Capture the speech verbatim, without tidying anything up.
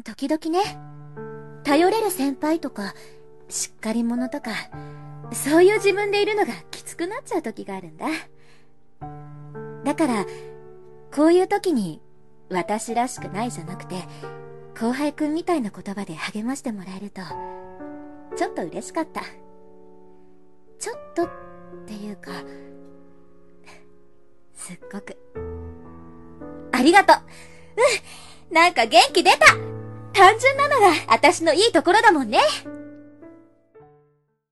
時々ね、頼れる先輩とか、しっかり者とか、そういう自分でいるのがきつくなっちゃう時があるんだ。だから、こういう時に、私らしくないじゃなくて、後輩くんみたいな言葉で励ましてもらえると、ちょっと嬉しかった。ちょっとっていうか、すっごく。ありがとう。うん、なんか元気出た。単純なのが私のいいところだもんね。